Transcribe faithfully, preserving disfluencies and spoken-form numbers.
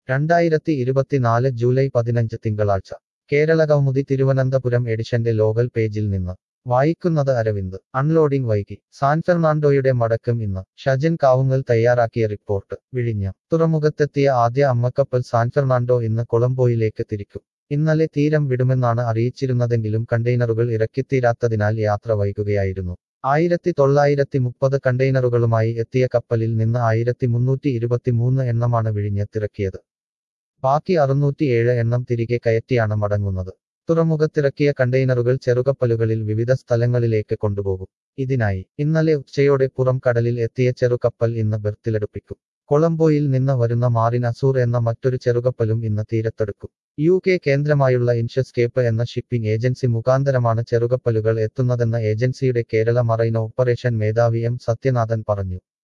രണ്ടായിരത്തി ഇരുപത്തിനാല് ജൂലൈ പതിനഞ്ച് തിങ്കളാഴ്ച കേരള കൗമുദി തിരുവനന്തപുരം എഡിഷന്റെ ലോകൽ പേജിൽ നിന്ന് വായിക്കുന്നത് അരവിന്ദ് അൺലോഡിംഗ് വൈകി സാൻ ഫെർണാണ്ടോയുടെ മടക്കം ഇന്ന് ഷജൻ കാവുങ്ങൽ തയ്യാറാക്കിയ റിപ്പോർട്ട് വിഴിഞ്ഞം തുറമുഖത്തെത്തിയ ആദ്യ അമ്മക്കപ്പൽ സാൻ ഫെർണാണ്ടോ ഇന്ന് കൊളംബോയിലേക്ക് തിരിക്കും ഇന്നലെ തീരം വിടുമെന്നാണ് അറിയിച്ചിരുന്നതെങ്കിലും കണ്ടെയ്നറുകൾ ഇറക്കിത്തീരാത്തതിനാൽ യാത്ര വൈകുകയായിരുന്നു ആയിരത്തി തൊള്ളായിരത്തി മുപ്പത് കണ്ടെയ്നറുകളുമായി എത്തിയ കപ്പലിൽ നിന്ന് ആയിരത്തി മുന്നൂറ്റി ഇരുപത്തിമൂന്ന് എണ്ണമാണ് വിഴിഞ്ഞത്തിറക്കിയത് ബാക്കി അറുന്നൂറ്റിയേഴ് എണ്ണം തിരികെ കയറ്റിയാണ് മടങ്ങുന്നത് തുറമുഖത്തിറക്കിയ കണ്ടെയ്നറുകൾ ചെറുകപ്പലുകളിൽ വിവിധ സ്ഥലങ്ങളിലേക്ക് കൊണ്ടുപോകും ഇതിനായി ഇന്നലെ ഉച്ചയോടെ പുറം കടലിൽ എത്തിയ ചെറുകപ്പൽ ഇന്ന് ബെർത്തിലെടുപ്പിക്കും കൊളംബോയിൽ നിന്ന് വരുന്ന മാറിൻ അസൂർ എന്ന മറ്റൊരു ചെറുകപ്പലും ഇന്ന് തീരത്തെടുക്കും യു കെ കേന്ദ്രമായുള്ള ഇൻഷസ്കേപ്പ് എന്ന ഷിപ്പിംഗ് ഏജൻസി മുഖാന്തരമാണ് ചെറുകപ്പലുകൾ എത്തുന്നതെന്ന് ഏജൻസിയുടെ കേരള മറൈൻ ഓപ്പറേഷൻ മേധാവി എം സത്യനാഥൻ പറഞ്ഞു